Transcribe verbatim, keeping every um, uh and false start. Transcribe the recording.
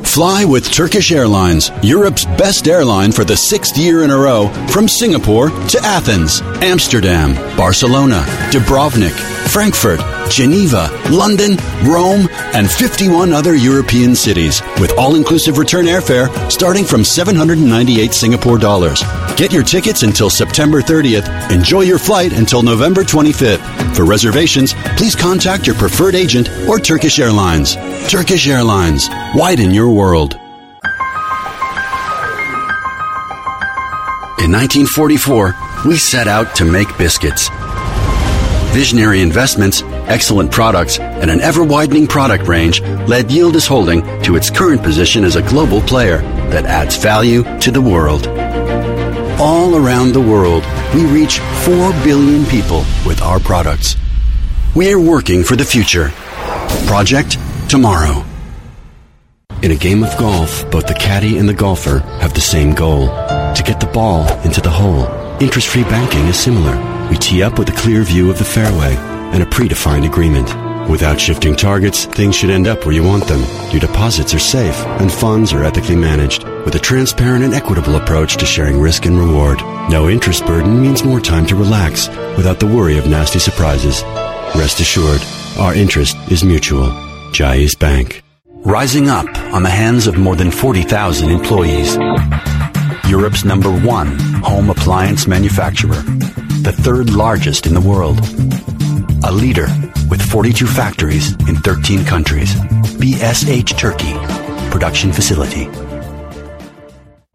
Fly with Turkish Airlines, Europe's best airline for the sixth year in a row, from Singapore to Athens, Amsterdam, Barcelona, Dubrovnik, Frankfurt, Geneva, London, Rome, and fifty-one other European cities, with all-inclusive return airfare starting from seven hundred ninety-eight Singapore dollars. Get your tickets until September thirtieth. Enjoy your flight until November twenty-fifth. For reservations, please contact your preferred agent or Turkish Airlines. Turkish Airlines. Widen your world. In nineteen forty-four, we set out to make biscuits. Visionary investments, excellent products, and an ever-widening product range led Yildiz Holding to its current position as a global player that adds value to the world. All around the world, we reach four billion people with our products. We're working for the future. Project Tomorrow. In a game of golf, both the caddy and the golfer have the same goal: to get the ball into the hole. Interest-free banking is similar. We tee up with a clear view of the fairway and a predefined agreement. Without shifting targets, things should end up where you want them. Your deposits are safe and funds are ethically managed, with a transparent and equitable approach to sharing risk and reward. No interest burden means more time to relax without the worry of nasty surprises. Rest assured, our interest is mutual. Jais Bank. Rising up on the hands of more than forty thousand employees. Europe's number one home appliance manufacturer. The third largest in the world. A leader with forty-two factories in thirteen countries. B S H Turkey Production Facility.